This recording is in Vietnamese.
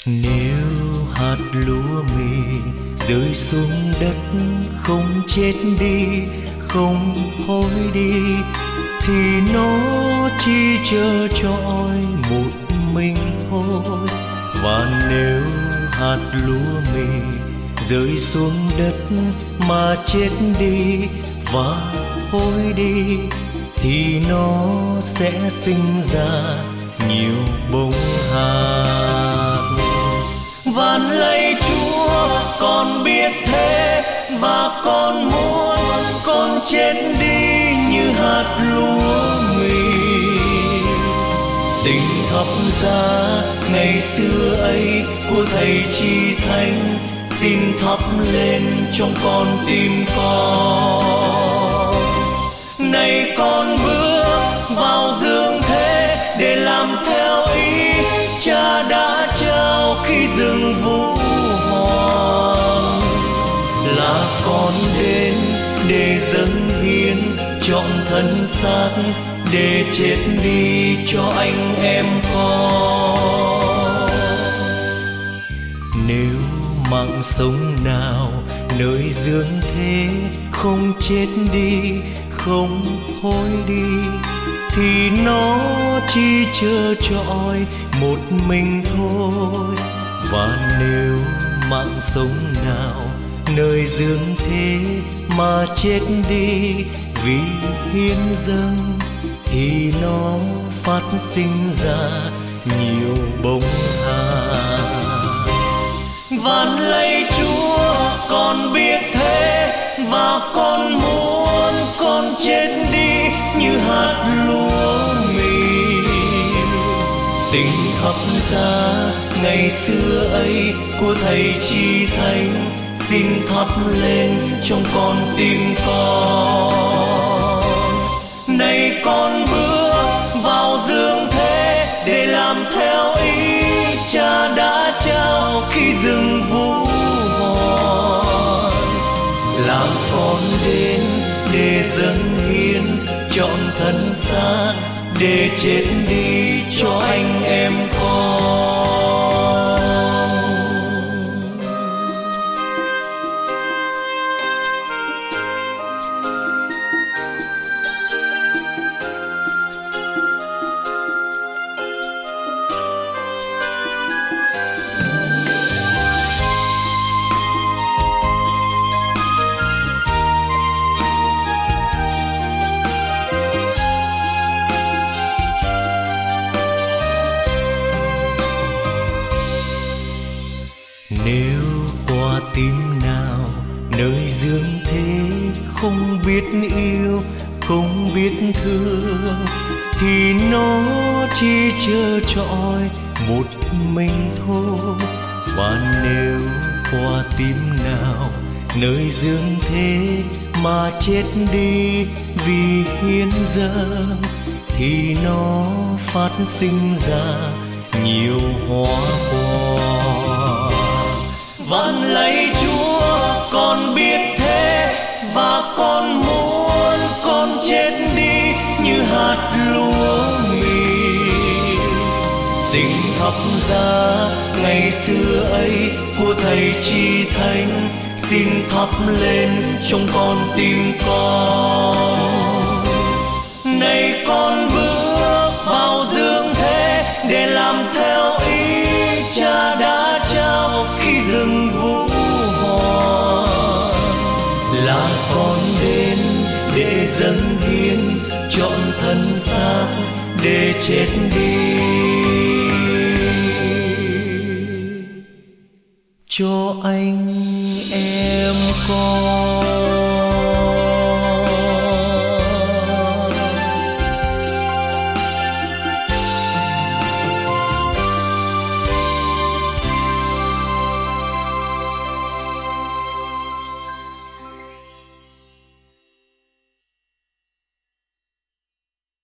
Nếu hạt lúa mì rơi xuống đất không chết đi, không thối đi, thì nó chỉ trơ trọi một mình thôi. Và nếu hạt lúa mì rơi xuống đất mà chết đi và thối đi, thì nó sẽ sinh ra nhiều bông hạt. Van lạy Chúa, con biết thế và con muốn con chết đi như hạt lúa mì. Tình thập giá ngày xưa ấy của thầy Chí Thánh xin thắp lên trong con tim con. Này con bước vào dương thế để làm theo ý Cha đã trao khi rừng Vũ Hoàng. Là con đến để dâng hiến trọn thân xác, để chết đi cho anh em con. Nếu mạng sống nào nơi dương thế không chết đi, không thối đi, thì nó chỉ trơ trọi một mình thôi. Và nếu mạng sống nào nơi dương thế mà chết đi vì hiến dâng, thì nó phát sinh ra nhiều bông hạt. Van lạy Chúa, con biết thế và con muốn con chết đi như hạt lúa mì. Tình thập giá ngày xưa ấy của thầy Chí Thánh xin thắp lên trong con tim con. Này con bước vào dương thế để làm theo ý Cha đã trao khi rừng Vũ Hoàng. Là con đến để dâng hiến trọn thân xác, để chết đi cho anh em con. Nếu quả tim nào nơi dương thế không biết yêu, không biết thương, thì nó chỉ trơ trọi một mình thôi. Và nếu quả tim nào nơi dương thế mà chết đi vì hiến dâng, thì nó phát sinh ra nhiều hoa quả. Van lạy Chúa, con biết thế và con muốn con chết đi như hạt lúa mì. Tình thập giá ngày xưa ấy của thầy Chí Thánh xin thắp lên trong con tim con. Này con bước vào dương thế để làm theo ý Cha đã trao khi rừng Vũ Hoàng. Là con đến để dâng hiến trọn thân xác, để chết đi cho anh em con.